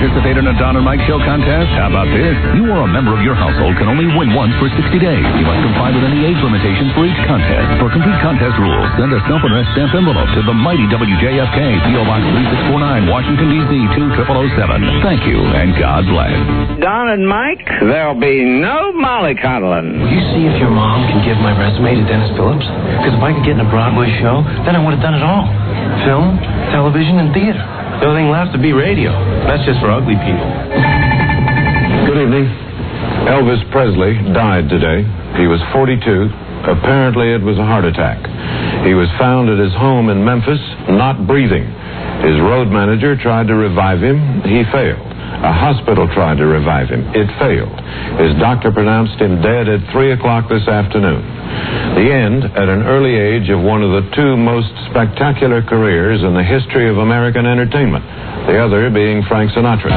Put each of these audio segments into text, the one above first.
participate in a Don and Mike Show contest? How about this? You or a member of your household can only win once for 60 days. You must comply with any age limitations for each contest. For complete contest rules, send a self-addressed stamped envelope to the mighty WJFK, P.O. Box 3649, Washington, D.C. 20007. Thank you, and God bless. Don and Mike, there'll be no mollycoddling. Will you see if your mom can give my resume to Dennis Phillips? Because if I could get in a Broadway show, then I would have done it all. Film, television, and theater. The only thing left to be radio. That's just for ugly people. Good evening. Elvis Presley died today. He was 42. Apparently it was a heart attack. He was found at his home in Memphis, not breathing. His road manager tried to revive him. He failed. A hospital tried to revive him. It failed. His doctor pronounced him dead at 3 o'clock this afternoon. The end, at an early age, of one of the two most spectacular careers in the history of American entertainment, the other being Frank Sinatra.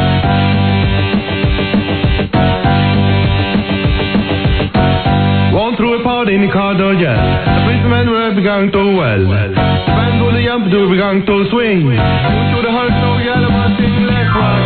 One through a party in the car door, yeah. The policeman were begun to well. The band will jump to begun to swing. Move to the heart, so yellow, but sing, let's rock.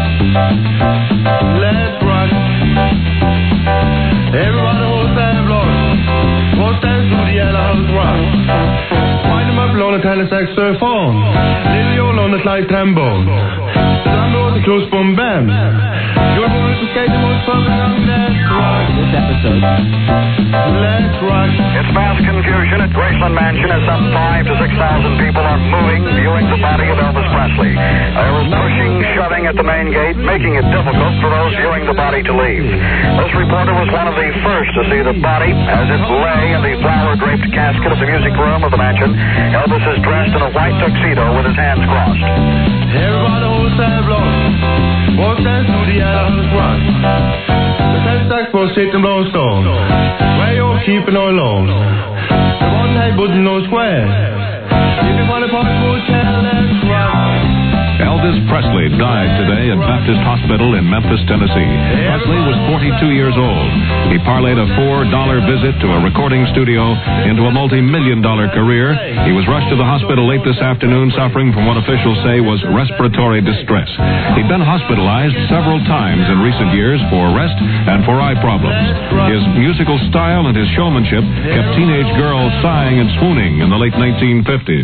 Let's rock. Everybody hold that block. Won't stand through the yellow house rock. Wind them up on the telesaxophone. Little Joel on the slide trombone. The drum rolls the close boom bam. Your boys will skate the most public on let's rock. This episode. Let's rock. It's mass confusion at Graceland Mansion as some 5,000 to 6,000 people are moving, viewing the body of Elvis Presley. There was pushing, shoving at the main gate, making it difficult for those viewing the body to leave. This reporter was one of the first to see the body as it lay in the flower-draped casket of the music room of the mansion. Elvis is dressed in a white tuxedo with his hands crossed. Everybody holds that block. Won't stand through the house rock. The telesax for sitting blow stone. Where you're keeping all alone. The one head wouldn't know square. If you want a park hotel, let's rock. Elvis Presley died today at Baptist Hospital in Memphis, Tennessee. Presley was 42 years old. He parlayed a $4 visit to a recording studio into a multi-million-dollar career. He was rushed to the hospital late this afternoon, suffering from what officials say was respiratory distress. He'd been hospitalized several times in recent years for rest and for eye problems. His musical style and his showmanship kept teenage girls sighing and swooning in the late 1950s.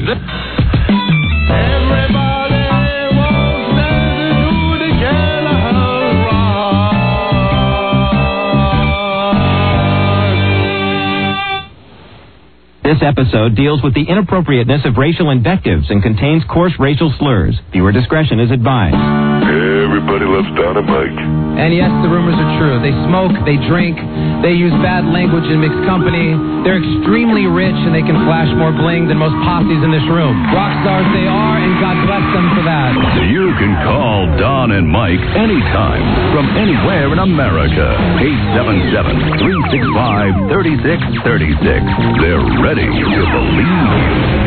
This episode deals with the inappropriateness of racial invectives and contains coarse racial slurs. Viewer discretion is advised. Everybody loves Don and Mike. And yes, the rumors are true. They smoke, they drink, they use bad language in mixed company. They're extremely rich and they can flash more bling than most posses in this room. Rock stars they are, and God bless them for that. You can call Don and Mike anytime from anywhere in America. 877-365-3636. They're ready to believe you.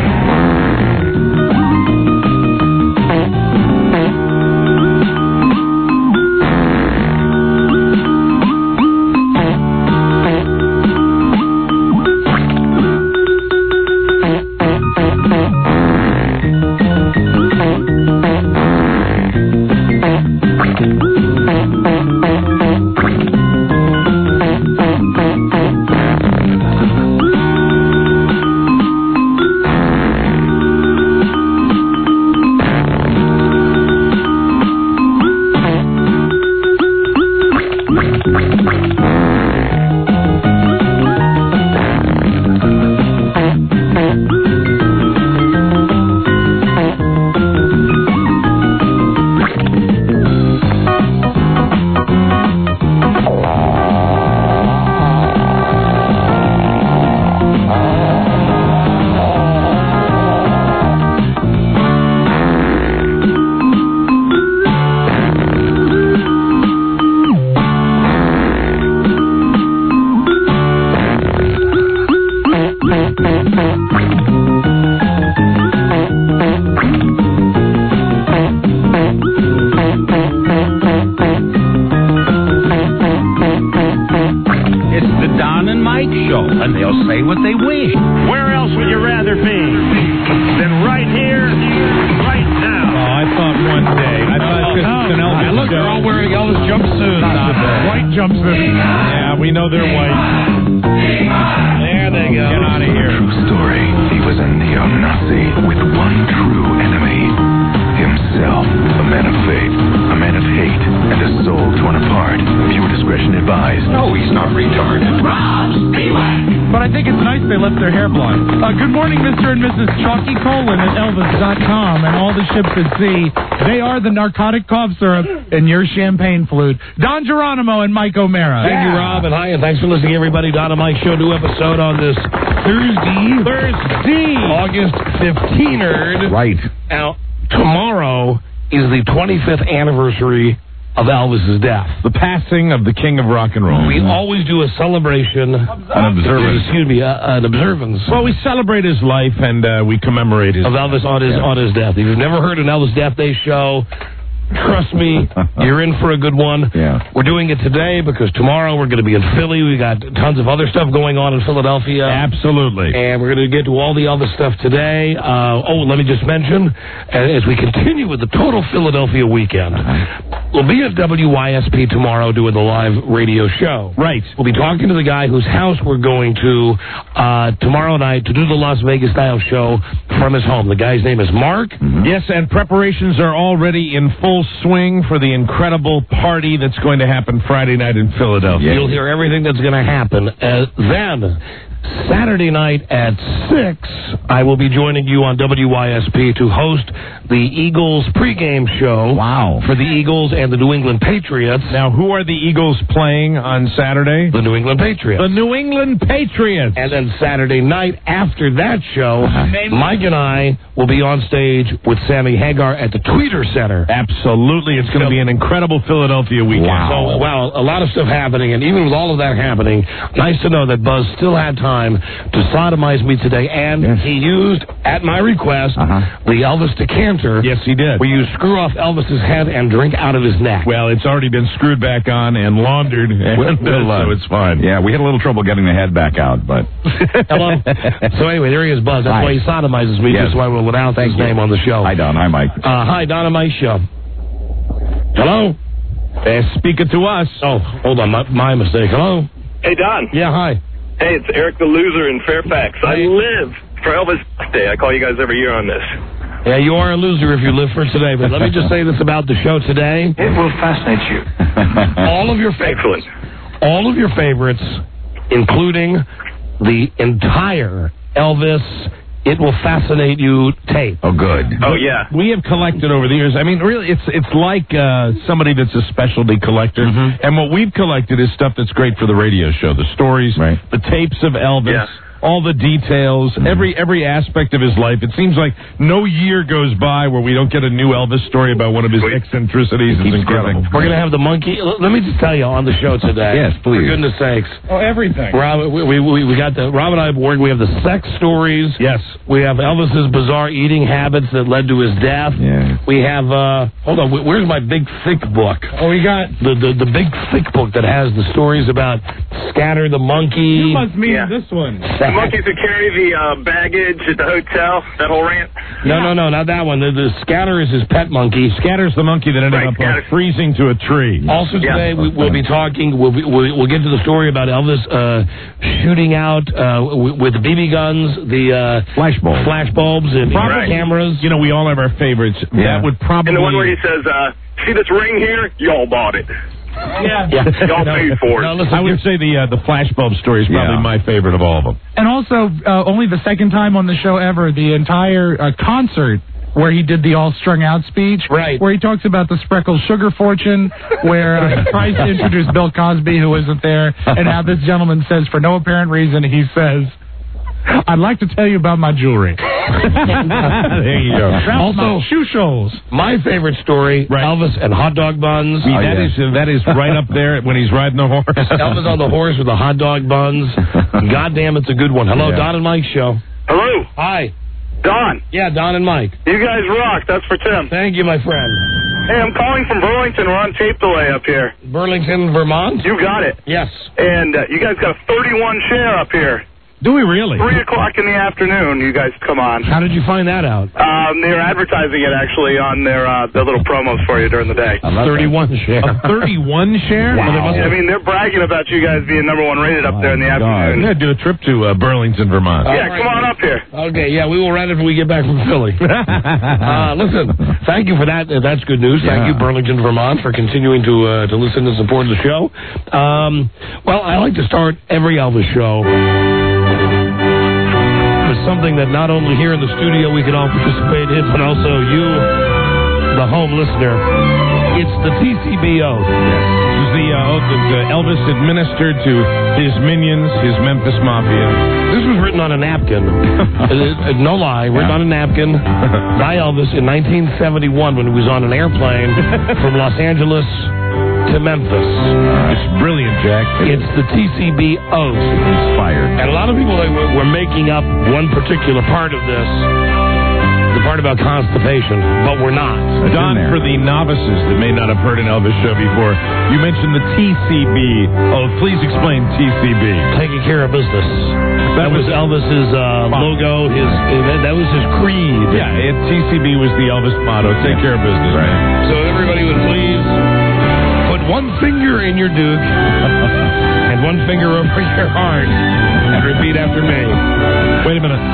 And they'll say what they wish. Where else would you rather be than right here, right now? Oh, I thought one day. I thought just an Elvis comes the... Yeah, we know they're white. There they go. Get out of here. True story. He was a neo-Nazi with one true enemy. Himself. A man of faith. A man of hate. And a soul torn apart. Viewer discretion advised. No, he's not retarded. But I think it's nice they left their hair blonde. Good morning, Mr. and Mrs. Chalky Colon at Elvis.com and all the ships at sea. They are the narcotic cough syrup in your champagne flute. Don Geronimo and Mike O'Mara. Thank you, Rob, and hi, and thanks for listening, everybody. Don and Mike Show, new episode on this Thursday, August 15th. Right. Now, tomorrow is the 25th anniversary of Elvis's death. The passing of the king of rock and roll. We always do a celebration. An observance. An observance. Well, we celebrate his life and we commemorate his of Elvis on his death. If you've never heard an Elvis Death Day show, trust me, you're in for a good one. Yeah. We're doing it today because tomorrow we're going to be in Philly. We got tons of other stuff going on in Philadelphia. Absolutely. And we're going to get to all the other stuff today. Let me just mention, as we continue with the total Philadelphia weekend, we'll be at WYSP tomorrow doing the live radio show. Right. We'll be talking to the guy whose house we're going to tomorrow night to do the Las Vegas style show from his home. The guy's name is Mark. Mm-hmm. Yes, and preparations are already in full swing for the incredible party that's going to happen Friday night in Philadelphia. You'll hear everything that's going to happen. Then, Saturday night at 6, I will be joining you on WYSP to host the Eagles pregame show. Wow. For the Eagles and the New England Patriots. Now, who are the Eagles playing on Saturday? The New England Patriots. The New England Patriots. And then Saturday night after that show, Mike and I will be on stage with Sammy Hagar at the Tweeter Center. Absolutely. It's going to be an incredible Philadelphia weekend. Wow. So, a lot of stuff happening. And even with all of that happening, nice to know that Buzz still had time to sodomize me today. And he used, at my request, the Elvis decanter. Yes, he did. Where you screw off Elvis's head and drink out of his neck. Well, it's already been screwed back on and laundered, so it's fine. Yeah, we had a little trouble getting the head back out, but... Hello? So anyway, there he is, Buzz. That's why he sodomizes me. That's why we'll announce his name on the show. Hi, Don. Hi, Mike. Hi, Don and Mike Show. Hello? Speaking to us. Oh, hold on. My mistake. Hello? Hey, Don. Yeah, hi. Hey, it's Eric the Loser in Fairfax. I live for Elvis Day. I call you guys every year on this. Yeah, you are a loser if you live for today, but let me just say this about the show today. It will fascinate you. All of your favorites. All of your favorites, including the entire Elvis It Will Fascinate You tape. Oh, good. Oh, yeah. We have collected over the years. I mean, really, it's like somebody that's a specialty collector. Mm-hmm. And what we've collected is stuff that's great for the radio show. The stories, the tapes of Elvis. Yeah. All the details, every aspect of his life. It seems like no year goes by where we don't get a new Elvis story about one of his eccentricities. It's incredible. We're going to have the monkey. Let me just tell you on the show today. Yes, please. For goodness sakes. Oh, everything. Rob, we got the Rob and I work. We have the sex stories. Yes. We have Elvis's bizarre eating habits that led to his death. Yeah. We have. Hold on. Where's my big thick book? Oh, we got the big thick book that has the stories about Scatter the monkey. You must mean this one. The monkeys that carry the baggage at the hotel, that whole rant? No, not that one. The Scatter is his pet monkey. Scatter's the monkey that ended up freezing to a tree. Also today, we'll be talking, we'll get to the story about Elvis shooting out with BB guns, the flash bulbs and cameras. You know, we all have our favorites. Yeah. That would probably... And the one where he says, see this ring here? Y'all bought it. Yeah. Y'all paid for it. No, listen, I would say the flashbulb story is probably my favorite of all of them. And also, only the second time on the show ever, the entire concert where he did the all-strung-out speech, where he talks about the spreckled sugar fortune, where he tries to introduce Bill Cosby, who isn't there, and how this gentleman says, for no apparent reason, he says, I'd like to tell you about my jewelry. There you go. Also, shoe shows. My favorite story, Elvis and hot dog buns. That is right up there when he's riding the horse. Elvis on the horse with the hot dog buns. God damn, it's a good one. Hello, Don and Mike Show. Hello. Hi. Don. Yeah, Don and Mike. You guys rock. That's for Tim. Thank you, my friend. Hey, I'm calling from Burlington. We're on tape delay up here. Burlington, Vermont? You got it. Yes. And you guys got a 31 share up here. Do we really? 3 o'clock in the afternoon, you guys come on. How did you find that out? They're advertising it, actually, on their little promos for you during the day. 31 share. A 31 share? Wow. I mean, they're bragging about you guys being #1 rated up there in the afternoon. Yeah, do a trip to Burlington, Vermont. Yeah, come on up here. Okay, yeah, we will rent it when we get back from Philly. Listen, thank you for that. That's good news. Thank you, Burlington, Vermont, for continuing to listen and support the show. Well, I like to start every Elvis show with something that not only here in the studio we can all participate in, but also you, the home listener. It's the TCB oath. This is the oath that Elvis administered to his minions, his Memphis Mafia. This was written on a napkin. No lie, written on a napkin by Elvis in 1971 when he was on an airplane from Los Angeles to Memphis. It's brilliant, Jack. It's the TCB oath. Inspired. And a lot of people were making up one particular part of this. The part about constipation, but we're not. Don, for the novices that may not have heard an Elvis show before, you mentioned the TCB. Oh, please explain TCB. Taking care of business. That was Elvis's logo. That was his creed. Yeah, TCB was the Elvis motto. Take care of business. Right. So everybody would please put one finger in your Duke and one finger over your heart and repeat after me. Wait a minute.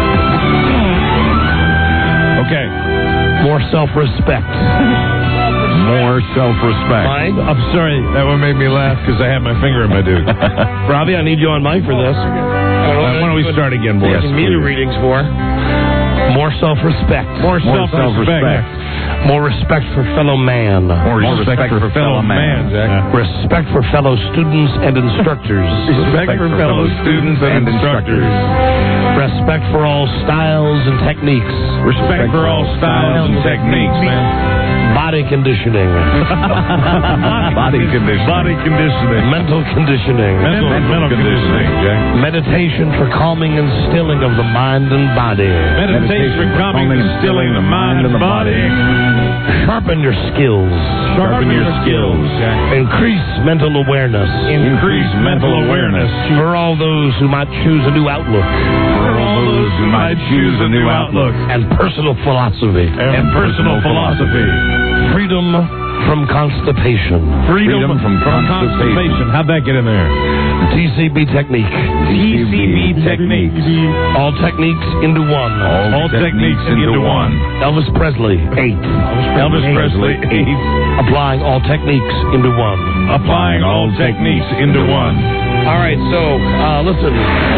Okay. More self-respect. More self-respect. Mike? I'm sorry. That one made me laugh because I had my finger in my Duke. Robbie, I need you on mic for this. Why don't we start again, boys? Meter readings for. More self-respect. More self-respect. More respect for fellow man. More respect for fellow man, Jack. Respect for fellow students and instructors. Respect for fellow students and instructors. Respect for all styles and techniques. Respect for all styles and techniques, man. Body conditioning. Body conditioning. Body conditioning. Mental conditioning. Mental conditioning, Jack. Meditation for calming and stilling of the mind and body. Meditation for calming and stilling the mind and body. Sharpen your skills. Sharpen your skills, Jack. Increase mental awareness. Increase mental awareness. For all those who might choose a new outlook. For all those who might choose a new outlook. And personal philosophy. And personal philosophy. Freedom from constipation. Freedom from constipation. How'd that get in there? TCB technique. TCB technique. All techniques into one. All techniques into one. Elvis Presley, 8. Elvis Presley, 8. Applying all techniques into one. Applying all techniques into one. All right, so, listen.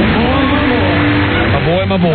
My boy.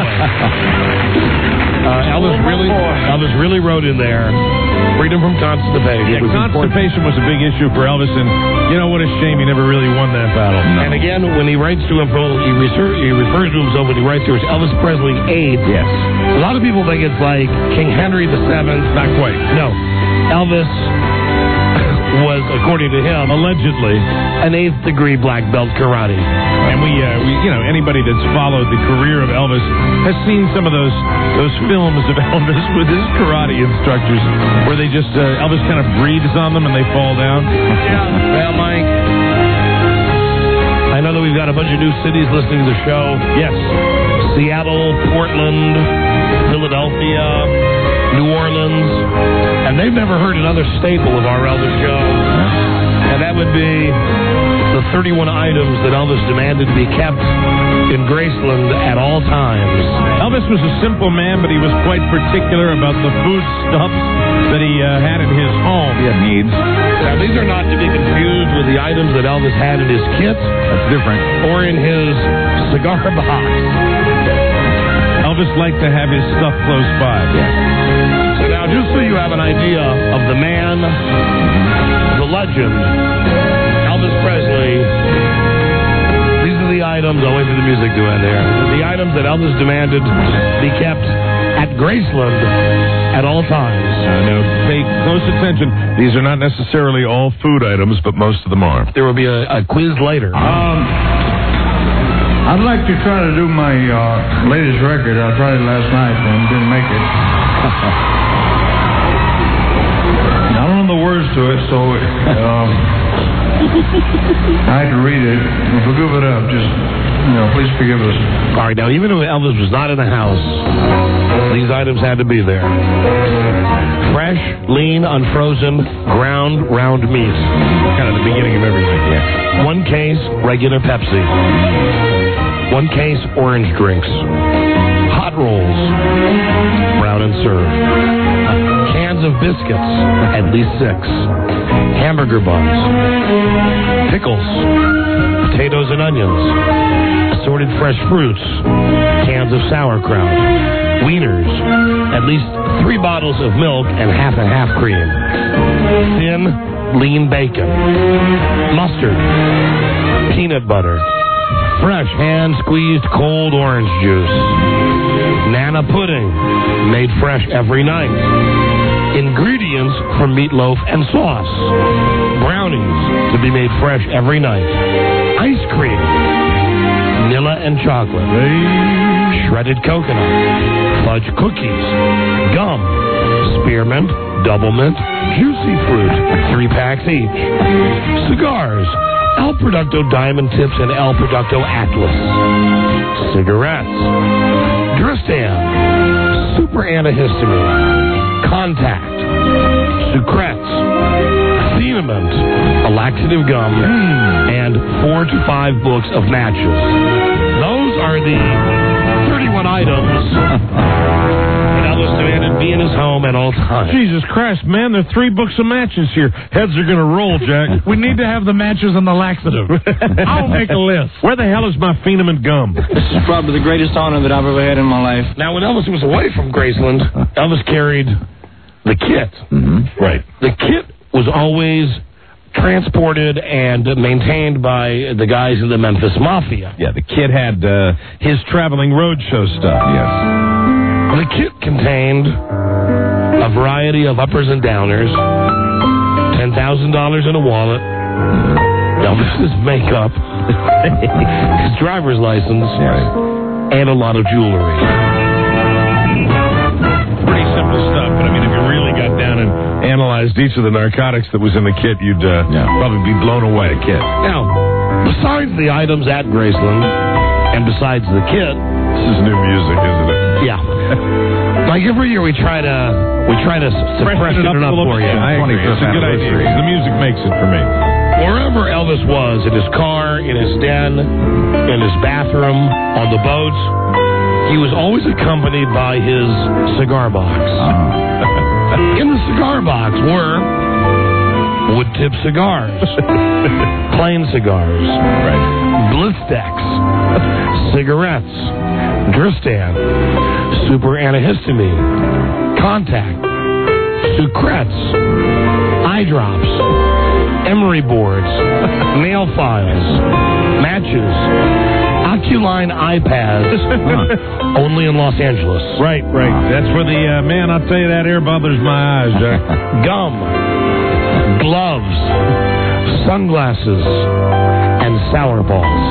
Elvis really wrote in there, freedom from constipation. Yeah, constipation was a big issue for Elvis, and you know what a shame he never really won that battle. No. And again, when he writes to him, he refers to himself when he writes here as Elvis Presley 8. Yes. A lot of people think it's like King Henry VII. Not quite. No. Elvis was, according to him, allegedly an 8th degree black belt karate. And we anybody that's followed the career of Elvis has seen some of those films of Elvis with his karate instructors where they just Elvis kind of breathes on them and they fall down. Yeah. Well, Mike, I know that we've got a bunch of new cities listening to the show. Yes. Seattle, Portland, Philadelphia, New Orleans, and they've never heard another staple of our Elvis show, and that would be the 31 items that Elvis demanded to be kept in Graceland at all times. Elvis was a simple man, but he was quite particular about the foodstuffs that he had in his home. He had needs. Now, these are not to be confused with the items that Elvis had in his kit. That's different. Or in his cigar box. Elvis liked to have his stuff close by. Yeah. So now, just so you have an idea of the man, the legend, Elvis Presley, these are the items, I'll wait for the music to end there, the items that Elvis demanded be kept at Graceland at all times. Now, pay close attention. These are not necessarily all food items, but most of them are. There will be a quiz later. I'd like to try to do my latest record. I tried it last night and didn't make it. I don't know the words to it, so I had to read it. Forgive it up. Just, please forgive us. All right, now, even if Elvis was not in the house, these items had to be there. Fresh, lean, unfrozen, ground, round meat. Kind of the beginning of everything. Yeah. 1 case, regular Pepsi. 1 case, orange drinks. Hot rolls, brown and served. Cans of biscuits, at least 6. Hamburger buns. Pickles. Potatoes and onions. Assorted fresh fruits. Cans of sauerkraut. Wieners. At least 3 bottles of milk and half and half cream. Thin, lean bacon. Mustard. Peanut butter. Fresh hand-squeezed cold orange juice. Nana pudding, made fresh every night. Ingredients for meatloaf and sauce. Brownies, to be made fresh every night. Ice cream. Vanilla and chocolate. Shredded coconut. Fudge cookies. Gum. Spearmint. Double mint. Juicy fruit. 3 packs each. Cigars. El Producto Diamond Tips and El Producto Atlas. Cigarettes. Dristan. Super antihistamine. Contact. Sucrets. Cinnamon. A laxative gum. And 4 to 5 books of matches. Those are the 31 items. Elvis demanded be in his home at all times. Jesus Christ, man, there are 3 books of matches here. Heads are going to roll, Jack. We need to have the matches and the laxative. I'll make a list. Where the hell is my Phenom gum? This is probably the greatest honor that I've ever had in my life. Now, when Elvis was away from Graceland, Elvis carried the kit. Mm-hmm. Right. The kit was always transported and maintained by the guys in the Memphis Mafia. Yeah, the kid had his traveling roadshow stuff. Yes. The kit contained a variety of uppers and downers, $10,000 in a wallet, Elvis's makeup, his driver's license, and a lot of jewelry. Pretty simple stuff, but I mean, if you really got down and analyzed each of the narcotics that was in the kit, you'd probably be blown away. Now, besides the items at Graceland, and besides the kit, this is new music, isn't it? Yeah. Like every year we try to freshen it up for you. I agree. It's a good idea. The music makes it for me. Wherever Elvis was, in his car, in his den, in his bathroom, on the boats, he was always accompanied by his cigar box. In the cigar box were wood-tip cigars, plain cigars, Blistex, cigarettes, Dristan, super antihistamine, Contact, Sucrets, eye drops, emery boards, nail files, matches, Oculine iPads, only in Los Angeles. Right. That's where the, man, I'll tell you, that air bothers my eyes, Jack. Gum, gloves, sunglasses, and sour balls.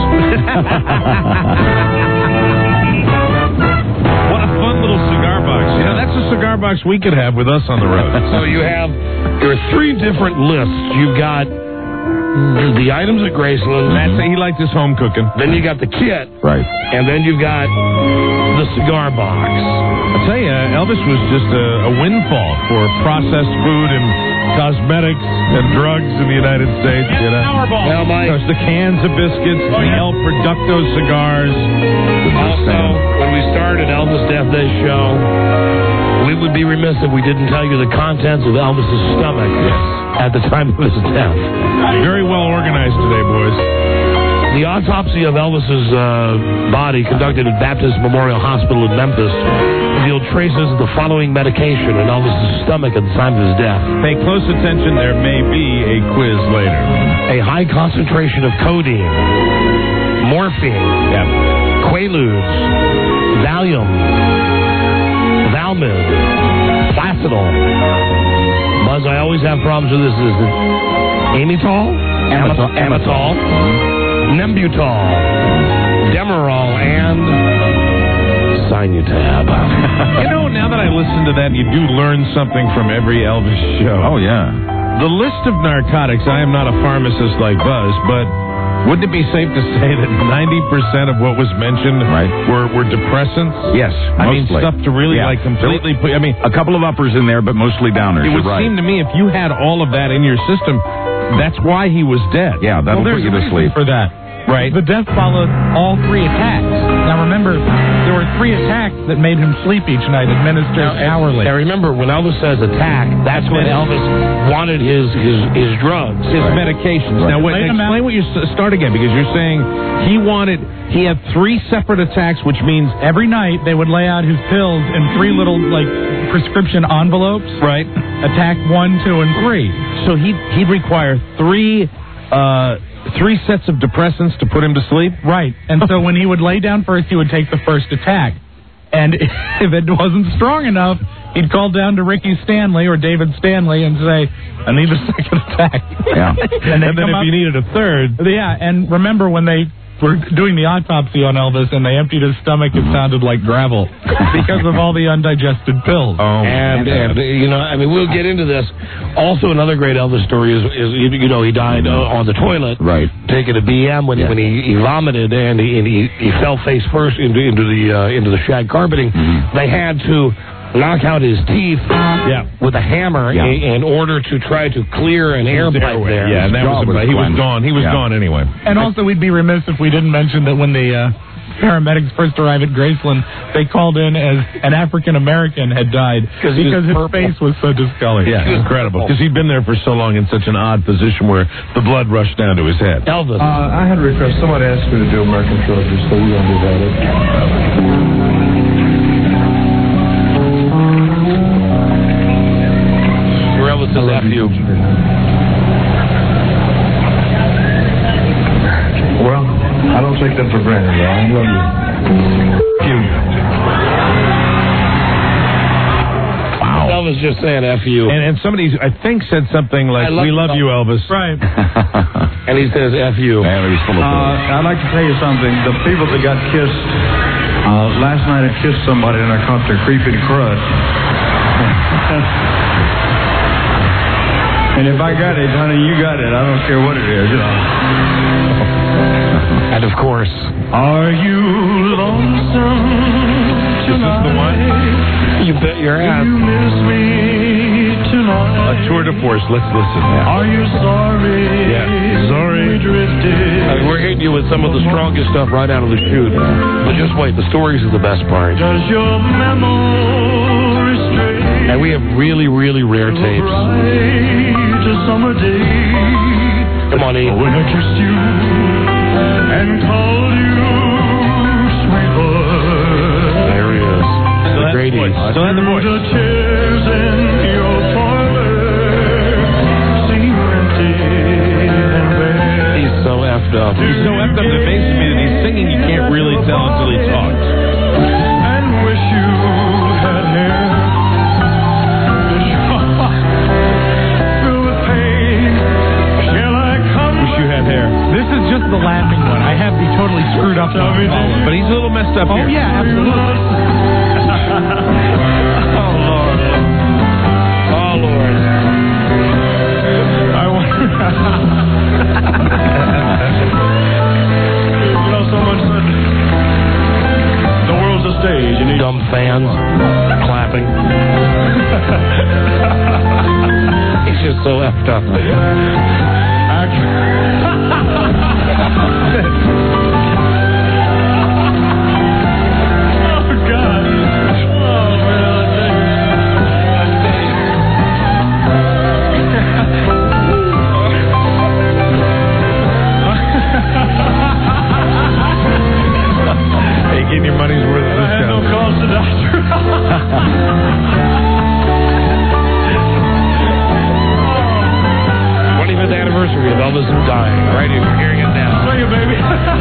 What a fun little cigar box. Yeah, that's a cigar box we could have with us on the road. So you have your 3 different lists. You've got the items at Graceland. He liked his home cooking. Then you got the kit. Right. And then you've got the cigar box. I'll tell you, Elvis was just a windfall for processed food and cosmetics and drugs in the United States. Now, Mike. There's the cans of biscuits, the El Producto cigars. Also, when we started Elvis Death Day show, we would be remiss if we didn't tell you the contents of Elvis's stomach at the time of his death. Very well organized today, boys. The autopsy of Elvis's body, conducted at Baptist Memorial Hospital in Memphis, revealed traces of the following medication in Elvis's stomach at the time of his death. Pay close attention, there may be a quiz later. A high concentration of codeine, morphine, Quaaludes, Valium, Valmid, Placidol. Buzz, I always have problems with this. Is it Amitol? Amitol. Nembutol, Demerol, and Sinutab. Now that I listen to that, you do learn something from every Elvis show. Oh, yeah. the list of narcotics, I am not a pharmacist like Buzz, but wouldn't it be safe to say that 90% of what was mentioned were depressants? Yes, I mean, mostly. stuff to really like completely put, I mean, a couple of uppers in there, but mostly downers. It would seem to me if you had all of that in your system, that's why he was dead. Yeah, that'll put you to sleep. For that. Right. The death followed all 3 attacks. Now remember, there were 3 attacks that made him sleep each night, administered hourly. Now remember, when Elvis says attack, that's when Elvis wanted his drugs. His medications. Right. Now, explain what you start again, because you're saying he had 3 separate attacks, which means every night they would lay out his pills in 3 little, prescription envelopes. Right. Attack 1, 2, and 3. So he'd require 3 sets of depressants to put him to sleep? Right. And so when he would lay down first, he would take the first attack. And if it wasn't strong enough, he'd call down to Ricky Stanley or David Stanley and say, I need a second attack. Yeah. and then if you needed a third. Yeah, and remember when they were doing the autopsy on Elvis and they emptied his stomach, it sounded like gravel because of all the undigested pills. And we'll get into this. Also, another great Elvis story is he died on the toilet, taking a BM when he vomited and he fell face first into the shag carpeting. They had to knock out his teeth with a hammer in order to try to clear an air pipe there. Yeah, and he was gone. He was gone anyway. And also, we'd be remiss if we didn't mention that when the paramedics first arrived at Graceland, they called in as an African-American had died because his face was so discolored. Yeah, incredible. Because he'd been there for so long in such an odd position where the blood rushed down to his head. Elvis. I had a request. Somebody asked me to do American Trilogy, so we're going to do that. Elvis says after you. Well, I don't take that for granted. I love you. Wow. Elvis just saying F you. And somebody, I think, said something like, we love you, Elvis. Right. And he says F you. I'd like to tell you something. The people that got kissed, last night I kissed somebody and I caught their creeping crud. And if I got it, honey, you got it. I don't care what it is. And of course, are you lonesome tonight? Is this the one? You bet your ass. You miss me tonight. A tour de force. Let's listen. Are you sorry? Yeah. Sorry. We drifted. We're hitting you with some of the strongest stuff right out of the chute. But just wait, the stories are the best part. Does your memory stray? And we have really, really rare tapes. Summer day. Come on, E. When I kissed you and called you sweetheart. There he is. The great E. Still had the voice. The chairs in your parlor seem empty and bare. He's so effed up. He's so effed up that it makes me that he's singing you can't really tell until he talks. And wish you had hair. This is just the laughing one. I have the totally screwed up one. But he's a little messed up here. Oh, yeah, absolutely. Oh, Lord. Oh, Lord. I wonder. Someone said the world's a stage. You need dumb fans clapping. He's just so effed up. Getting your money's worth of this show. No calls to doctor. 25th anniversary of Elvis dying. Right here, you're hearing it now. Tell you, baby.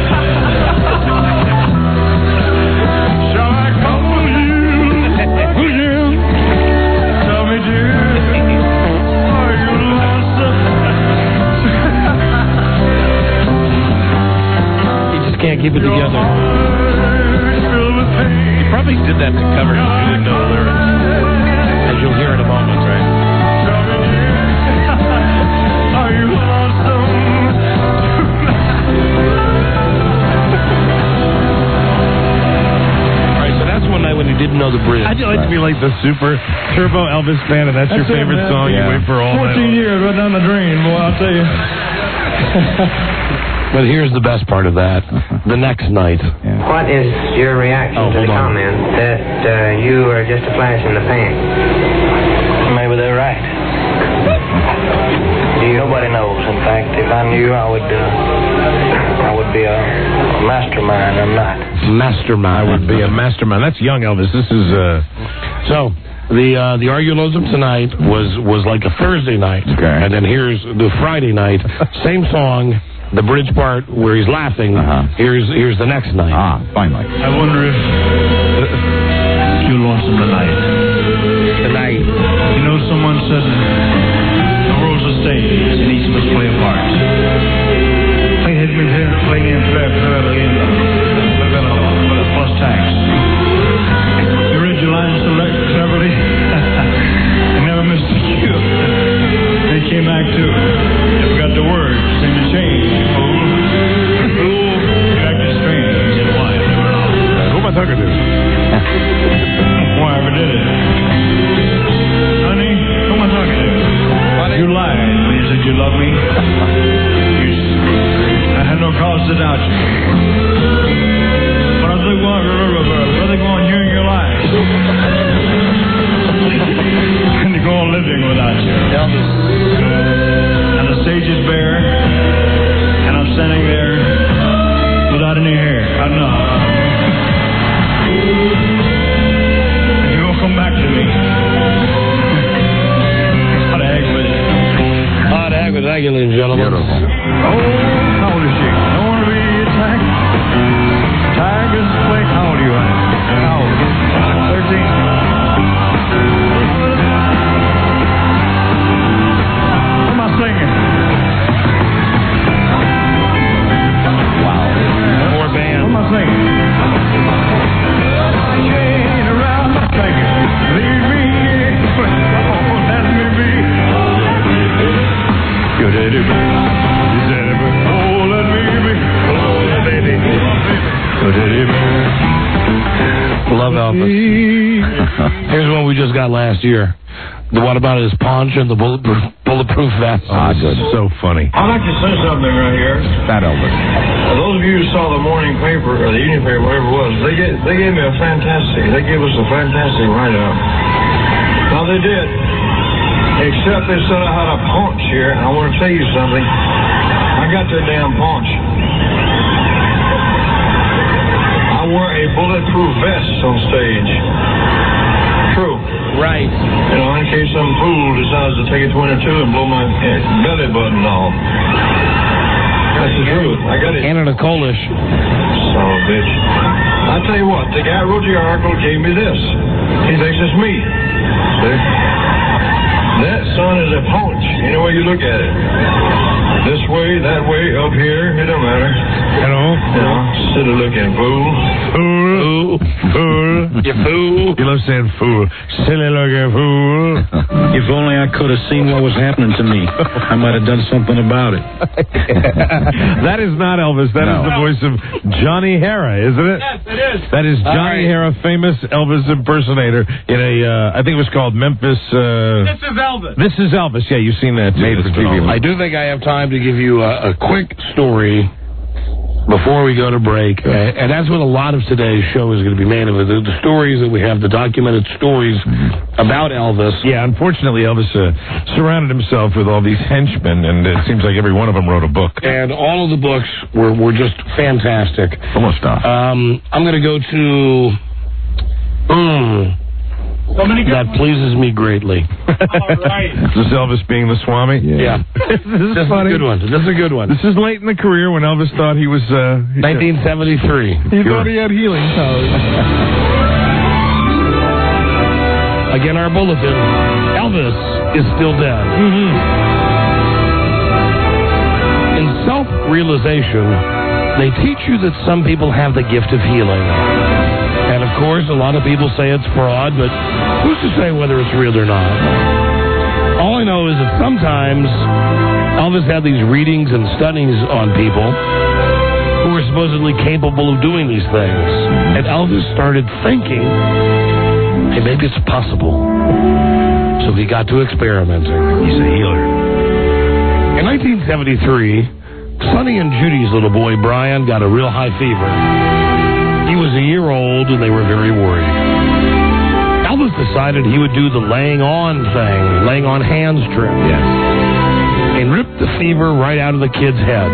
Shall I come with you? Will you? Tell me, dear. Are you lonesome? He just can't keep it together. He probably did that to cover it. You didn't know the lyrics. As you'll hear in a moment, right? know the bridge. I'd like to be like the super turbo Elvis fan, and that's your favorite song. You wait for all 14 years right down the drain, boy, I'll tell you. But here's the best part of that. The next night. What is your reaction to the comment that you are just a flash in the pan? Maybe they're right. Nobody knows. In fact, if I knew, I would be a mastermind. I'm not. Mastermind. I would be a mastermind. That's young Elvis. This is So the Argulism tonight was like a Thursday night, and then here's the Friday night. Same song. The bridge part where he's laughing. Here's the next night. Finally. I wonder if you're lonesome tonight. Tonight. You know, someone said the world's a stage and each of us play a part. They had been playing in forever in the plus tax. You read your lines so cleverly. You never missed a cue. They came back too. You forgot the words. Seemed to change. Talking to? Whoever did it. Honey, who am I talking to? You lied when you said you love me. I had no cause to doubt you. But I think, rather go on hearing your lies. And to go on living without you. And the stage is bare. And I'm standing there without any hair. I know. And you won't come back to me. Hot ag with it. Hot ag with it, ladies and gentlemen. Beautiful. Oh, how old is she? Don't want to be attacked. Tigers play. How old are you, honey? How old? 13. What am I singing? Wow. More band. What am I singing? Love Elvis. Here's one we just got last year. The one about his paunch and the bulletproof vest. Good. So funny. I'd like to say something right here. Fat Elvis. Those of you who saw the morning paper or the evening paper, whatever it was, they gave me a fantastic. They gave us a fantastic write-up. Now they did, except they said I had a paunch here, and I want to tell you something. I got that damn paunch. I wear a bulletproof vest on stage. True. Right. You know, in case some fool decides to take a 22 and blow my belly button off. That's the truth. I got it. Canada Colish. Son of a bitch. I tell you what, the guy who wrote the article gave me this. He thinks it's me. See? That, son, is a paunch. Any way you look at it. This way, that way, up here, it don't matter. Hello? You know, silly looking fool. Fool. Fool. You fool. You love saying fool. Silly looking fool. If only I could have seen what was happening to me, I might have done something about it. That is not Elvis. That is the voice of Johnny Hara, isn't it? Yes, it is. That is Johnny Hara, famous Elvis impersonator in a, I think it was called Memphis. This is Elvis. This is Elvis. Yeah, you've seen that. Made for TV. I do think I have time to give you a quick story before we go to break. And that's what a lot of today's show is going to be made of. The stories that we have, the documented stories about Elvis. Yeah, unfortunately, Elvis surrounded himself with all these henchmen, and it seems like every one of them wrote a book. And all of the books were just fantastic. Full of stuff. I'm going to go to... that pleases me greatly. All right. Is this Elvis being the Swami? Yeah. This is a good one. This is a good one. This is late in the career when Elvis thought he was... 1973. He thought he had healing powers. Again, our bulletin. Elvis is still dead. In self-realization, they teach you that some people have the gift of healing. And, of course, a lot of people say it's fraud, but who's to say whether it's real or not? All I know is that sometimes Elvis had these readings and studies on people who were supposedly capable of doing these things. And Elvis started thinking hey, maybe it's possible. So he got to experimenting. He's a healer. In 1973, Sonny and Judy's little boy, Brian, got a real high fever. He was a year old, and they were very worried. Elvis decided he would do the laying on hands trip. Yes. And rip the fever right out of the kid's head.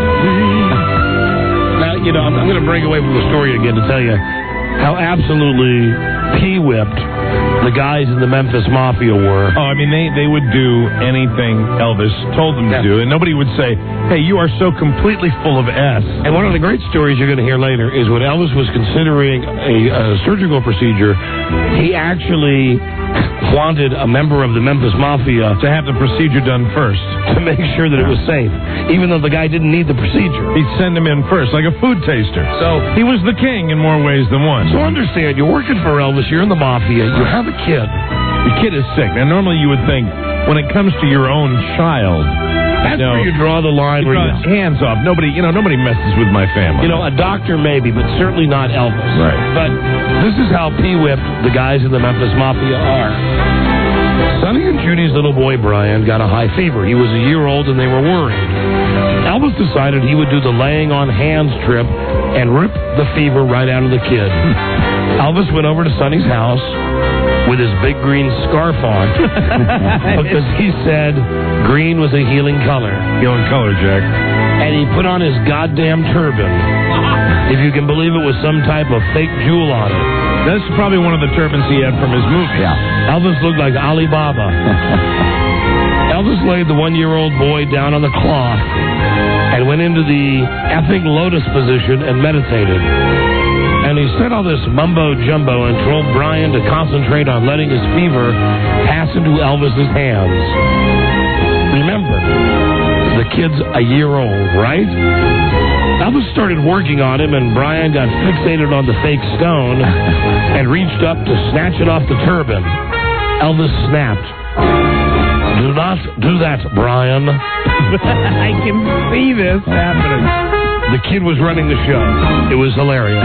Now, I'm going to break away from the story again to tell you how absolutely pee-whipped the guys in the Memphis Mafia were. Oh, I mean, they would do anything Elvis told them to do, and nobody would say, hey, you are so completely full of S. And one of the great stories you're going to hear later is when Elvis was considering a surgical procedure, he actually wanted a member of the Memphis Mafia to have the procedure done first, to make sure that it was safe, even though the guy didn't need the procedure. He'd send him in first, like a food taster. So he was the king in more ways than one. So understand, you're working for Elvis, you're in the Mafia, you have a kid. The kid is sick. Now, normally you would think, when it comes to your own child, that's where you draw the line. You draw hands off. Nobody messes with my family. A doctor maybe, but certainly not Elvis. Right. But this is how pee-whipped the guys in the Memphis Mafia are. Sonny and Judy's little boy, Brian, got a high fever. He was a year old, and they were worried. Elvis decided he would do the laying on hands trip and rip the fever right out of the kid. Elvis went over to Sonny's house with his big green scarf on because he said green was a healing color. Healing color, Jack. And he put on his goddamn turban. If you can believe it was some type of fake jewel on it. That's probably one of the turbans he had from his movie. Yeah. Elvis looked like Alibaba. Elvis laid the one-year-old boy down on the cloth and went into the effing lotus position and meditated. And he said all this mumbo-jumbo and told Brian to concentrate on letting his fever pass into Elvis's hands. Remember, the kid's a year old, right? Elvis started working on him, and Brian got fixated on the fake stone and reached up to snatch it off the turban. Elvis snapped. Do not do that, Brian. I can see this happening. The kid was running the show. It was hilarious.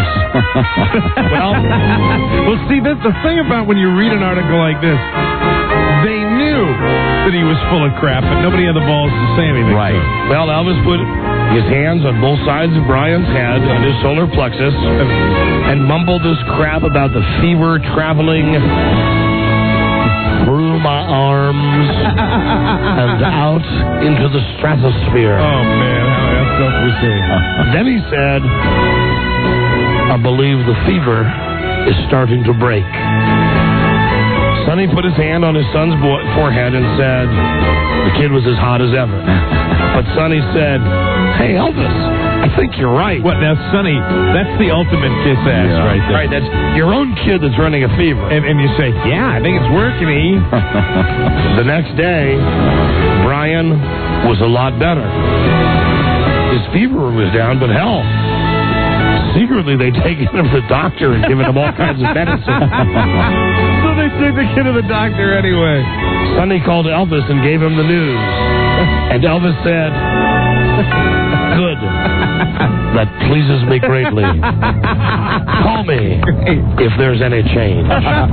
Well, see, that's the thing about when you read an article like this. They knew that he was full of crap, but nobody had the balls to say anything. Right. Well, Elvis put his hands on both sides of Brian's head and his solar plexus and mumbled this crap about the fever traveling through my arms and out into the stratosphere. Oh, man, how effed up was he? Then he said, I believe the fever is starting to break. Sonny put his hand on his son's forehead and said, the kid was as hot as ever. But Sonny said, hey, Elvis, I think you're right. What, now, Sonny, that's the ultimate kiss-ass right there. Right, that's your own kid that's running a fever. And you say, yeah, I think it's working, E. The next day, Brian was a lot better. His fever was down, but hell, secretly they'd taken him to the doctor and given him all kinds of medicine. So they took the kid to the doctor anyway. Sonny called Elvis and gave him the news. And Elvis said, good. That pleases me greatly. Call me if there's any change.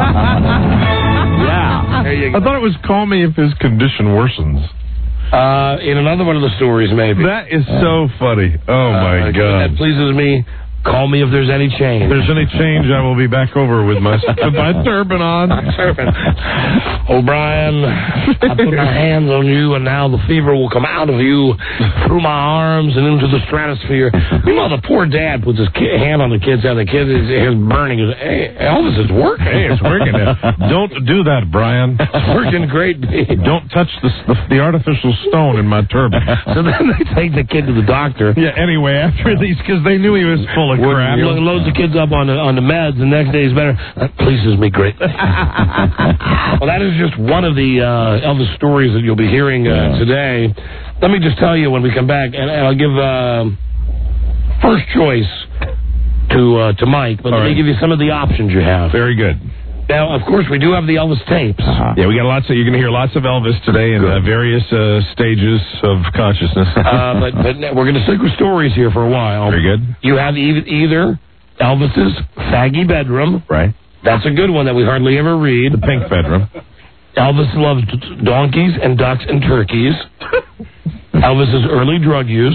Yeah. There you go. I thought it was call me if his condition worsens. In another one of the stories, maybe. That is so funny. Oh, my God. That pleases me. Call me if there's any change. If there's any change, I will be back over with my turban on. O'Brien, I put my hands on you, and now the fever will come out of you through my arms and into the stratosphere. Meanwhile, the poor dad puts his hand on the kid's head. The kid is burning. Hey, Elvis, it's working. Hey, it's working. Don't do that, Brian. It's working great. Don't touch the artificial stone in my turban. So then they take the kid to the doctor. Yeah, anyway, after these, because they knew he was full of crap. Loads the kids up on the meds, the next day he's better. That pleases me greatly. Well, that is just one of the Elvis stories that you'll be hearing today. Let me just tell you when we come back, and I'll give first choice to Mike, but let me give you some of the options you have. Very good. Now, of course, we do have the Elvis tapes. Yeah, we got lots of. You're going to hear lots of Elvis today in various stages of consciousness. But we're going to stick with stories here for a while. Very good. You have either Elvis's faggy bedroom, right, That's a good one that we hardly ever read. The pink bedroom. Elvis loves donkeys and ducks and turkeys. Elvis's early drug use.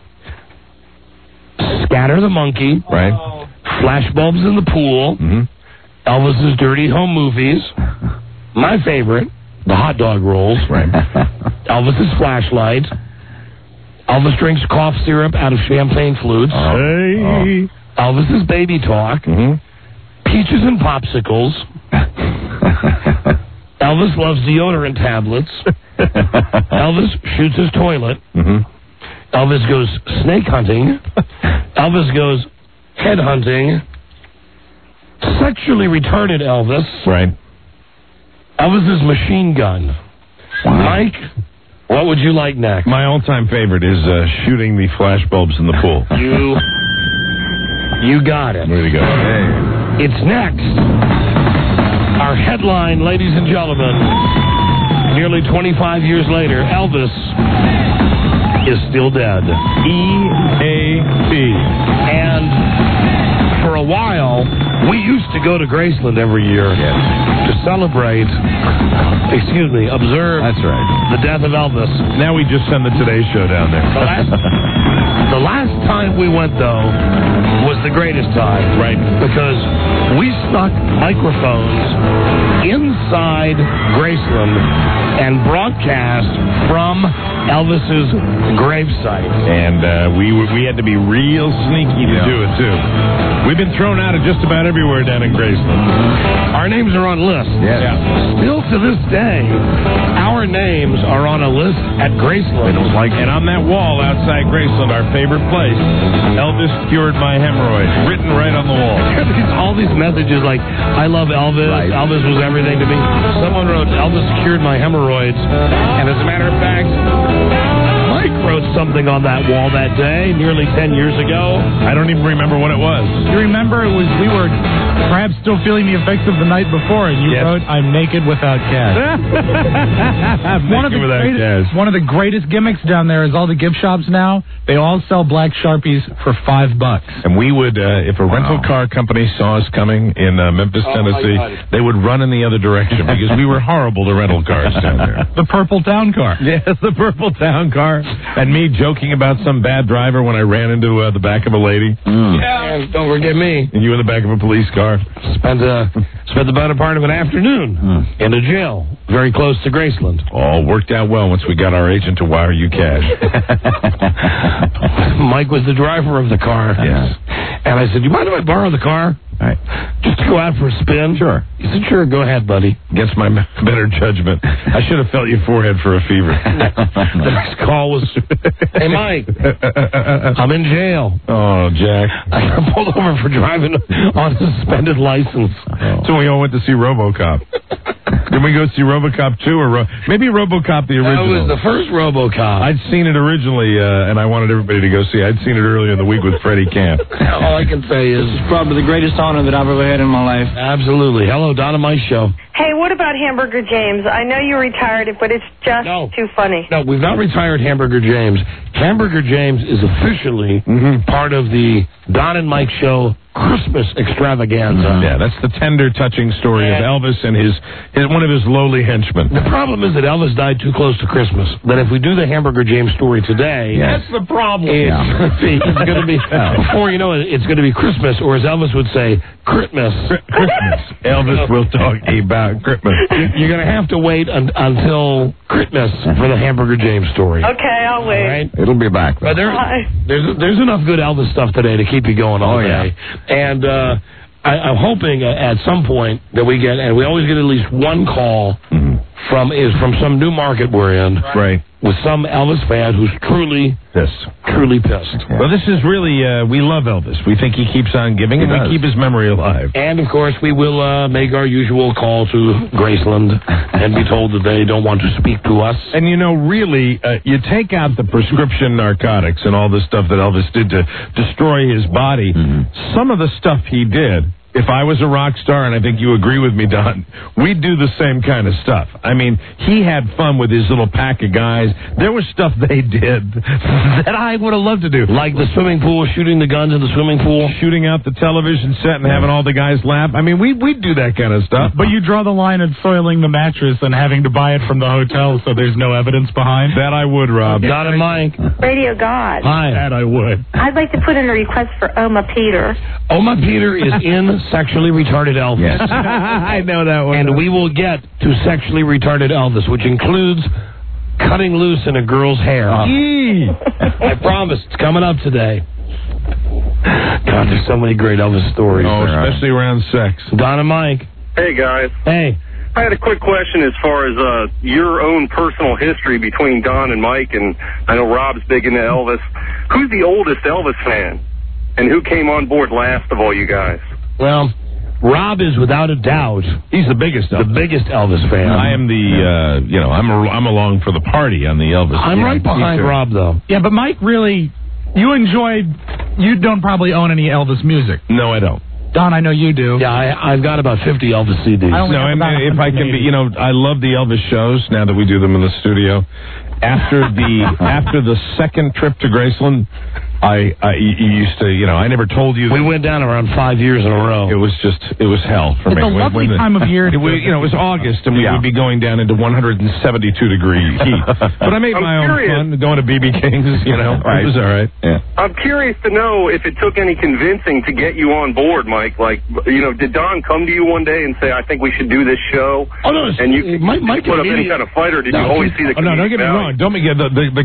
Scatter the monkey. Right. Flashbulbs in the pool. Elvis's dirty home movies. My favorite, the hot dog rolls. Right. Elvis's flashlight. Elvis drinks cough syrup out of champagne flutes. Hey. Elvis's baby talk. Peaches and popsicles. Elvis loves deodorant tablets. Elvis shoots his toilet. Elvis goes snake hunting. Elvis goes head hunting. Sexually retarded Elvis. Right. Elvis's machine gun. Mike, what would you like next? My all-time favorite is shooting the flashbulbs in the pool. You got it. Way to go. Hey. It's next. Our headline, ladies and gentlemen, nearly 25 years later, Elvis is still dead. EAP. And for a while, we used to go to Graceland every year to celebrate, observe That's right. the death of Elvis. Now we just send the Today Show down there. The last time we went, though, was the greatest time. Right. Because we stuck microphones inside Graceland and broadcast from Elvis's gravesite. And we had to be real sneaky to do it, too. We've been thrown out of just about everywhere down in Graceland. Our names are on lists. Yes. Yeah. Still to this day, our names are on a list at Graceland. And on that wall outside Graceland, our favorite place, Elvis cured my hemorrhoids, written right on the wall. All these messages like, I love Elvis, right. Elvis was everything to me. Someone wrote, Elvis cured my hemorrhoids. And as a matter of fact, Mike wrote something on that wall that day, nearly 10 years ago. I don't even remember what it was. You remember we were perhaps still feeling the effects of the night before, and you wrote, I'm naked without cash. One of the greatest gimmicks down there is all the gift shops now, they all sell black Sharpies for $5. And we would, if a rental car company saw us coming in Memphis, Tennessee, they would run in the other direction because we were horrible to rental cars down there. The purple town car. Yes, the purple town car. And me joking about some bad driver when I ran into the back of a lady. Yeah, don't forget me. And you in the back of a police car. Spent the better part of an afternoon in a jail very close to Graceland. All worked out well once we got our agent to wire you cash. Mike was the driver of the car. Yes. And I said, you mind if I borrow the car? Right. Just to go out for a spin? Sure. He said, sure, go ahead, buddy. Against my better judgment. I should have felt your forehead for a fever. The next call was, hey, Mike, I'm in jail. Oh, Jack. I got pulled over for driving on a suspended license. So we all went to see RoboCop. Did we go see RoboCop 2 or maybe RoboCop the original? That was the first RoboCop. I'd seen it originally, and I wanted everybody to go see it. I'd seen it earlier in the week with Freddie Camp. All I can say is it's probably the greatest honor that I've ever had in my life. Absolutely. Hello, Donna Mice Show. Hey, what about Hamburger James? I know you retired it, but it's just too funny. No, we've not retired Hamburger James. Hamburger James is officially part of the Don and Mike Show Christmas extravaganza. Yeah, that's the tender, touching story of Elvis and his one of his lowly henchmen. The problem is that Elvis died too close to Christmas. That if we do the Hamburger James story today, that's the problem. It's going to be before you know it, it's going to be Christmas, or as Elvis would say, Christmas. Christmas. Elvis will talk about Christmas. You're going to have to wait until Christmas for the Hamburger James story. Okay, I'll wait. Right? It'll be back. But there's enough good Elvis stuff today to keep you going all day. And I'm hoping at some point that we get, and we always get at least one call from some new market we're in, right? With some Elvis fan who's truly pissed. Yeah. Well, this is really we love Elvis. We think he keeps on giving, and we keep his memory alive. And of course, we will make our usual call to Graceland and be told that they don't want to speak to us. And you know, really, you take out the prescription narcotics and all the stuff that Elvis did to destroy his body. Some of the stuff he did if I was a rock star, and I think you agree with me, Don, we'd do the same kind of stuff. I mean, he had fun with his little pack of guys. There was stuff they did that I would have loved to do. Like the swimming pool, shooting the guns in the swimming pool. Shooting out the television set and having all the guys laugh. I mean, we'd do that kind of stuff. But you draw the line at soiling the mattress and having to buy it from the hotel so there's no evidence behind. That I would, Rob. Don and Mike. Radio God. Hi. That I would. I'd like to put in a request for Oma Peter. Oma Peter is in Sexually Retarded Elvis. Yes. I know that one. And we will get to Sexually Retarded Elvis, which includes cutting loose in a girl's hair. I promise. It's coming up today. God, there's so many great Elvis stories. Oh, especially around sex. Don and Mike. Hey, guys. Hey. I had a quick question as far as your own personal history between Don and Mike, and I know Rob's big into Elvis. Who's the oldest Elvis fan? And who came on board last of all you guys? Well, Rob is without a doubt. He's the biggest Elvis. The biggest Elvis fan. I am I'm along for the party on the Elvis. I'm right behind Rob, though. Yeah, but Mike, really, you don't probably own any Elvis music. No, I don't. Don, I know you do. Yeah, I've got about 50 Elvis CDs. If I can be, I love the Elvis shows now that we do them in the studio. After the second trip to Graceland, I used to, I never told you. We went down around 5 years in a row. It was hell for me. It's a lovely time of year. It was August, and we would be going down into 172-degree heat. But I made my own fun going to B.B. King's, It was all right. Yeah. I'm curious to know if it took any convincing to get you on board, Mike. Like, did Don come to you one day and say, I think we should do this show? Oh, no. And you put up any kind of fight, or did you always see the don't get me wrong. Don't get the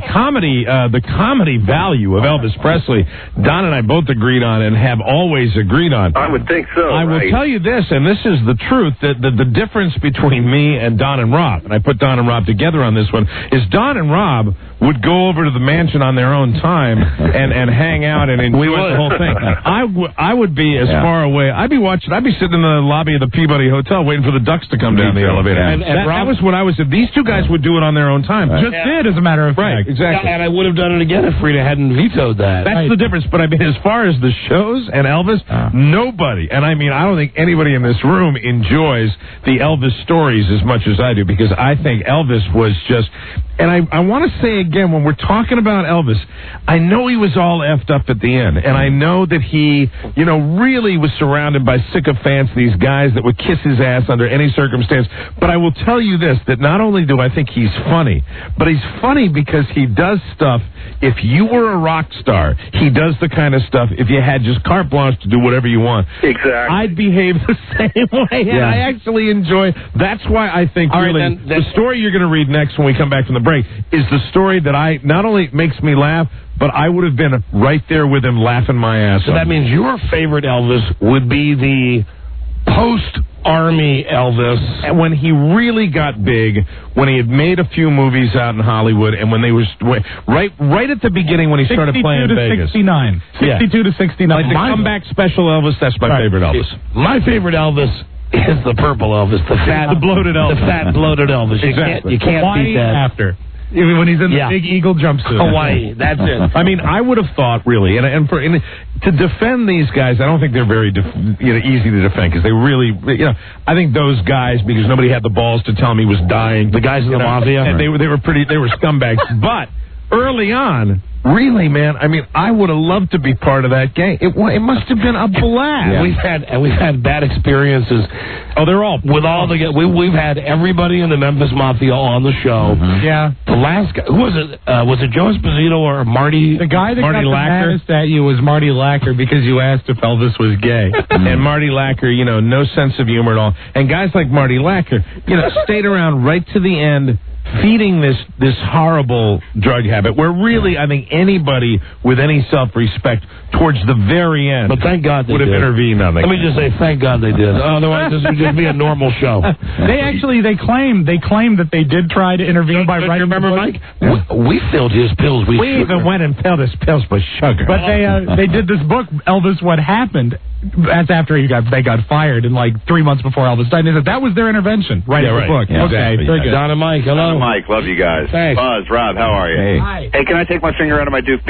comedy value of Elvis Presley, Don and I both agreed on and have always agreed on. I would think so. I will tell you this, and this is the truth, that the difference between me and Don and Rob, and I put Don and Rob together on this one, is Don and Rob would go over to the mansion on their own time and hang out and enjoy the whole thing. I would be as far away. I'd be sitting in the lobby of the Peabody Hotel waiting for the ducks to come down the elevator. And that was what I was. These two guys would do it on their own time. Just did, as a matter of fact. Right, exactly. And I would have done it again if Frida hadn't vetoed that. That's the difference. But I mean, as far as the shows and Elvis, nobody, and I mean, I don't think anybody in this room enjoys the Elvis stories as much as I do, because I think Elvis was just, and I want to say again, when we're talking about Elvis, I know he was all effed up at the end, and I know that he, really was surrounded by sycophants, these guys that would kiss his ass under any circumstance. But I will tell you this, that not only do I think he's funny, but he's funny because he does stuff. If you were a rock star, he does the kind of stuff, if you had just carte blanche to do whatever you want. Exactly. I'd behave the same way, and I actually enjoy. That's why I think the story you're going to read next when we come back from the break is the story that not only makes me laugh, but I would have been right there with him laughing my ass off. So that means your favorite Elvis would be the post-Army Elvis. And when he really got big, when he had made a few movies out in Hollywood, and when they were right at the beginning when he started playing in Vegas. 69. 62 to 69. Like the comeback special Elvis, that's my favorite Elvis. My favorite Elvis is the purple Elvis, the bloated Elvis. The fat, bloated Elvis. Exactly. You can't beat that. After. When he's in the big eagle jumpsuit. Hawaii, that's it. I mean, I would have thought, really, and to defend these guys, I don't think they're very easy to defend, because they really, I think those guys, because nobody had the balls to tell him he was dying. The guys in the mafia? And they were scumbags. But early on, really, man, I mean, I would have loved to be part of that gang. It must have been a blast. Yeah. We've had bad experiences. Oh, they're all with all the we've had everybody in the Memphis Mafia on the show. Mm-hmm. Yeah. The last guy, who was it? Was it Joe Esposito or Marty? The guy that Marty got Lacker? the maddest at you was Marty Lacker, because you asked if Elvis was gay. And Marty Lacker, no sense of humor at all. And guys like Marty Lacker, stayed around right to the end, feeding this horrible drug habit, where really I think anybody with any self-respect towards the very end, but thank God they would have did. Intervened on that. Let me just say, thank God they did. Otherwise, this would just be a normal show. They claimed that they did try to intervene by writing. Remember, Mike? We filled his pills. We even went and filled his pills with sugar. But they did this book, Elvis: What Happened. That's after they got fired, and like 3 months before Elvis died. They said that was their intervention. Writing the book. Yeah, okay, exactly. very good. Don and Mike, hello. Mike, love you guys. Thanks. Buzz, Rob, how are you? Hi. Hey, can I take my finger out of my Duke now?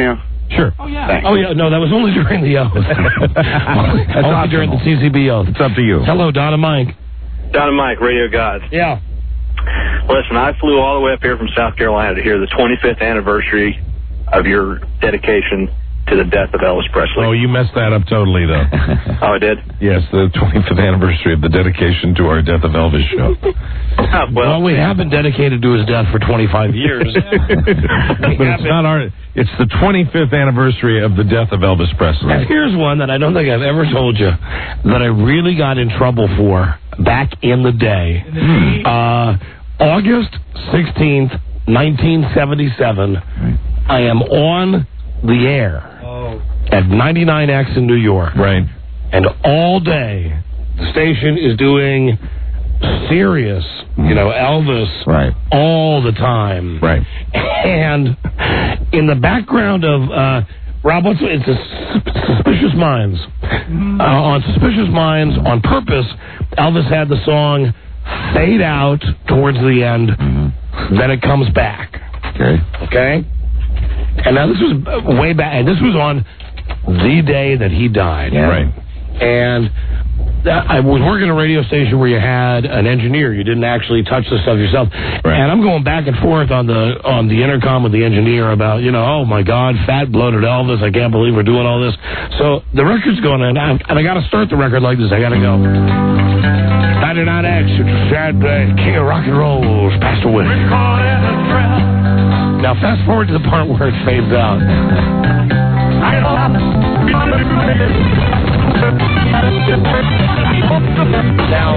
Sure. Oh, yeah. Oh, yeah. No, that was only during the oath. Only during the CCB oath. It's up to you. Hello, Don and Mike. Don and Mike, Radio Gods. Yeah. Listen, I flew all the way up here from South Carolina to hear the 25th anniversary of your dedication to the death of Elvis Presley. Oh, you messed that up totally, though. Oh, I did? Yes, the 25th anniversary of the dedication to our Death of Elvis show. Well, we have been dedicated to his death for 25 years. But it's not our... It's the 25th anniversary of the death of Elvis Presley. And here's one that I don't think I've ever told you that I really got in trouble for back in the day. August 16th, 1977, I am on the air at 99X in New York. Right. And all day, the station is doing serious, Elvis all the time. Right. And in the background of, Rob, it's Suspicious Minds. On Suspicious Minds, on purpose, Elvis had the song fade out towards the end, then it comes back. Okay? And now this was way back, and this was on the day that he died. Yeah. Right. And I was working at a radio station where you had an engineer. You didn't actually touch the stuff yourself. Right. And I'm going back and forth on the intercom with the engineer about, oh my God, fat bloated Elvis. I can't believe we're doing all this. So the record's going on, and I got to start the record like this. I got to go. 99X, it's a sad day. King of rock and roll's passed away. Now fast forward to the part where it fades out. Now,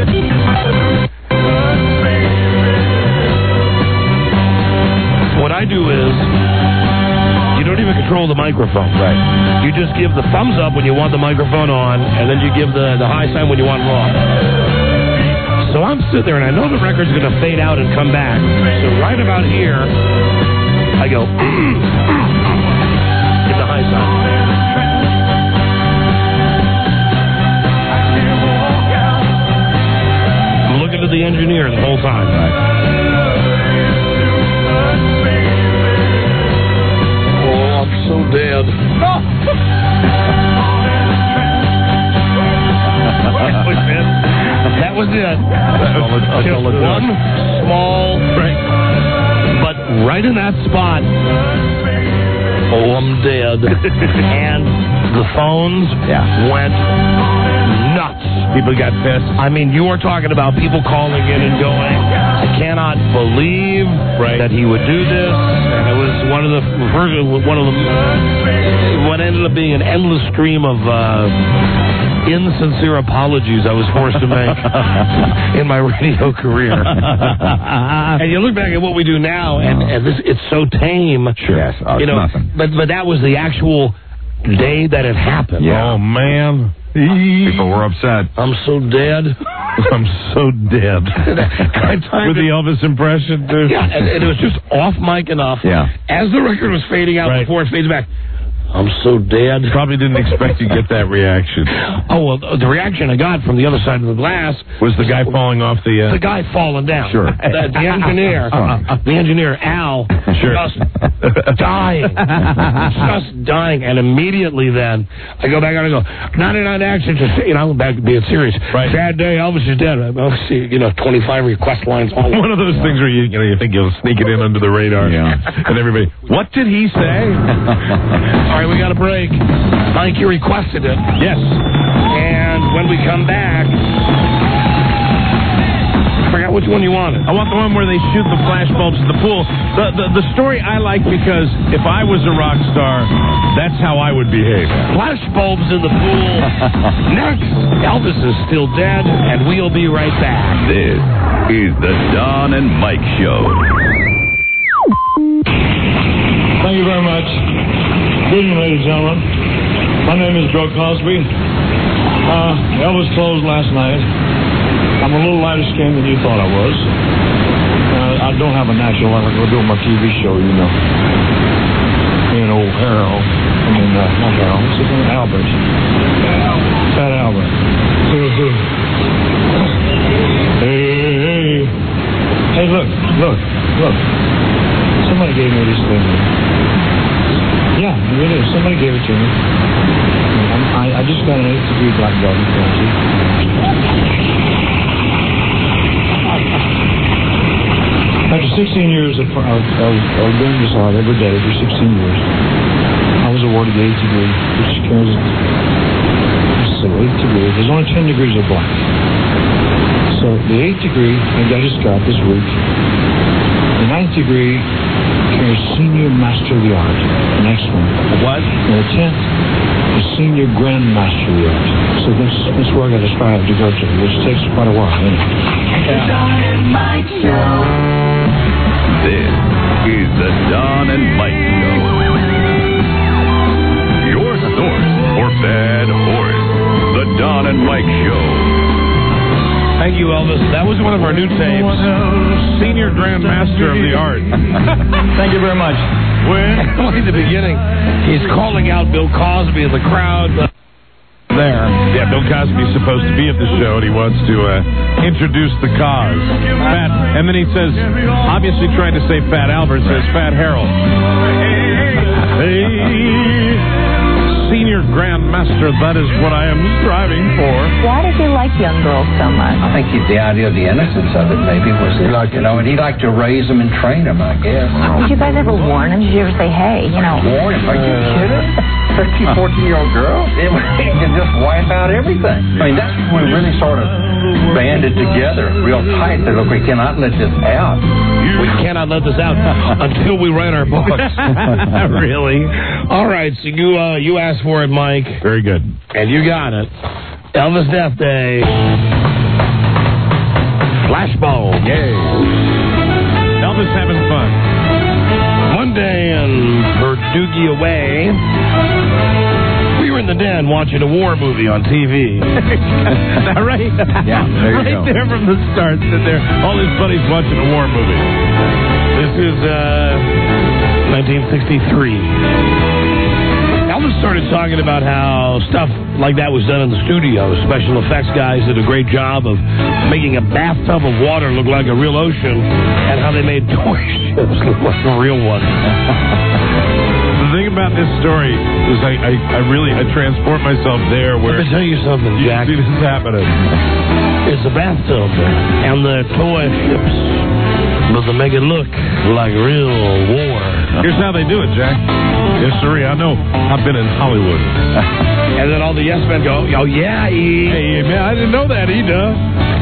what I do is, you don't even control the microphone. Right. You just give the thumbs up when you want the microphone on, and then you give the high sign when you want it off. So I'm sitting there, and I know the record's going to fade out and come back. So right about here, I go, give the high sign. I'm looking at the engineer the whole time. Oh, I'm so dead. That was it. Just one small break. But right in that spot, I'm dead. And the phones went nuts. People got pissed. I mean, you were talking about people calling in and going, I cannot believe that he would do this. And it was what ended up being an endless stream of insincere apologies I was forced to make in my radio career. And you look back at what we do now, and this, it's so tame. Sure. Yes, it's nothing. But that was the actual day that it happened. Yeah. Oh, man. People were upset. I'm so dead. I'm so dead. With the Elvis impression, too. Yeah, and it was just off mic enough. Yeah. As the record was fading out before it fades back, I'm so dead. Probably didn't expect to get that reaction. Oh, well, the reaction I got from the other side of the glass was the guy falling off the... The guy falling down. Sure. The engineer, Al, just dying. Just dying. And immediately then, I go back and I go, 99X, I'm back to being serious. Right. Sad day, Elvis is dead. I'll see, 25 request lines. All one of those things where you think you'll sneak it in under the radar. Yeah. And everybody, what did he say? All right, we got a break. Mike, you requested it. Yes. And when we come back, I forgot which one you wanted. I want the one where they shoot the flashbulbs in the pool. The story I like because if I was a rock star, that's how I would behave. Flashbulbs in the pool. Next, Elvis is still dead, and we'll be right back. This is the Don and Mike Show. Thank you very much. Good evening, ladies and gentlemen. My name is Bill Cosby. Elvis closed last night. I'm a little lighter skinned than you thought I was. I don't have a natural life. I go do my TV show, Me and old Harold. Not Harold. What's his name? Albert. Fat Albert. Hey, look. Somebody gave me this thing. Yeah, here it is. somebody gave it to me. I just got an 8th-degree black belt in karate. After 16 years of doing this art every day for 16 years, I was awarded the 8th degree, which carries 8th degree. There's only 10 degrees of black. So the 8th degree I just got this week. The 9th degree carries Senior Master of the Art. The next one. What? And the 10th is Senior Grand Master of the Art. So that's where I got to strive to go to, which takes quite a while. The Don and Mike Show. This is the Don and Mike Show. Your source for bad horse. The Don and Mike Show. Thank you, Elvis. That was one of our new tapes. Senior Grand Master of the Art. Thank you very much. Only the beginning. He's calling out Bill Cosby in the crowd. There. Yeah, Bill Cosby's supposed to be at the show, and he wants to introduce the cause. And then he says, obviously trying to say Fat Albert, says Fat Harold. Hey, Senior Grand Master, that is what I am striving for. Why did you like young girls so much? I think the idea of the innocence of it maybe was, and he'd like to raise them and train them, I guess. Did you guys ever warn him? Did you ever say, hey, Warn him? Are you kidding? 13, 14-year-old girl? It can just wipe out everything. I mean, that's when we really sort of banded together real tight. That, look, we cannot let this out. We cannot let this out until we write our books. Really? All right, so you asked for it, Mike. Very good. And you got it. Elvis Death Day. Flashbulb. Yay. Elvis having fun. One day in Perdue Way, we were in the den watching a war movie on TV. Right? Yeah, there you go. Right there from the start, sitting there, all his buddies watching a war movie. This is 1963. Elvis started talking about how stuff like that was done in the studio. Special effects guys did a great job of making a bathtub of water look like a real ocean, and how they made toy ships look like a real one. The thing about this story is I really transport myself there where... Let me tell you something, Jack. See, this is happening. It's a bathtub, and the toy ships, but they make it look like real war. Here's how they do it, Jack. History, I know. I've been in Hollywood. And then all the yes men go, oh, yeah, E. Hey, man, I didn't know that, E, duh.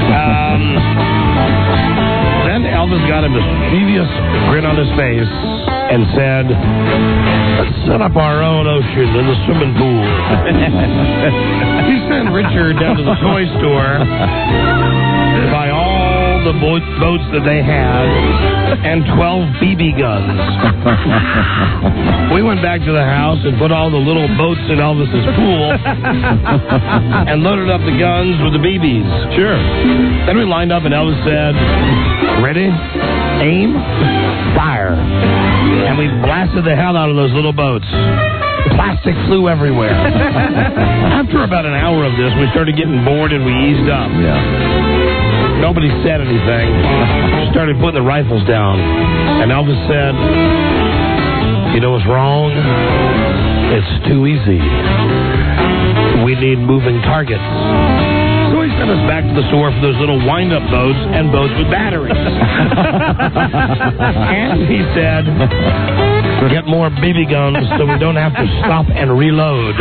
Then Elvis got a mischievous grin on his face and said, let's set up our own ocean in the swimming pool. He sent Richard down to the toy store to buy all the boats that they had and 12 BB guns. We went back to the house and put all the little boats in Elvis's pool and loaded up the guns with the BBs. Sure. Then we lined up and Elvis said, ready, aim, fire. And we blasted the hell out of those little boats. Plastic flew everywhere. After about an hour of this, we started getting bored and we eased up. Yeah. Nobody said anything. We started putting the rifles down. And Elvis said, you know what's wrong? It's too easy. We need moving targets. So he sent us back to the store for those little wind-up boats and boats with batteries. And he said, get more BB guns so we don't have to stop and reload.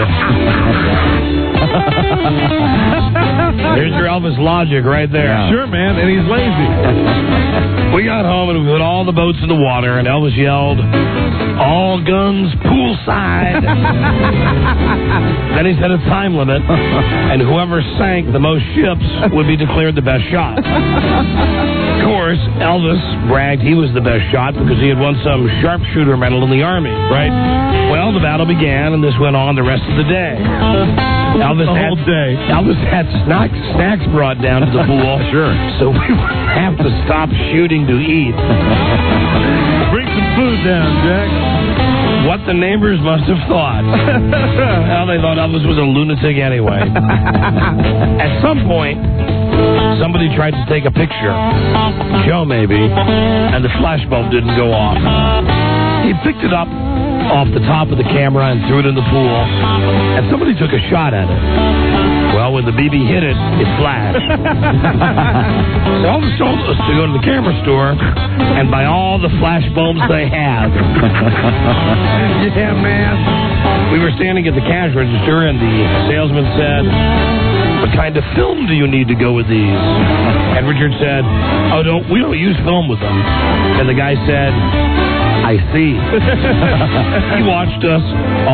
Here's your Elvis logic right there. Yeah. Sure, man, and he's lazy. We got home and we put all the boats in the water, and Elvis yelled, all guns poolside. Then he set a time limit, and whoever sank the most ships would be declared the best shot. Of course, Elvis bragged he was the best shot because he had won some sharpshooter medal in the Army. Right. Well, the battle began, and this went on the rest of the day. Elvis had snacks brought down to the pool. Sure. So we would have to stop shooting to eat. Bring some food down, Jack. What the neighbors must have thought. Well, they thought Elvis was a lunatic anyway. At some point, somebody tried to take a picture. Joe, maybe. And the flashbulb didn't go off. He picked it up off the top of the camera and threw it in the pool. And somebody took a shot at it. Well, when the BB hit it, it flashed. So Elvis told us to go to the camera store and buy all the flash bulbs they have. Yeah, man. We were standing at the cash register, and the salesman said, "What kind of film do you need to go with these?" And Richard said, we don't use film with them. And the guy said, "I see." He watched us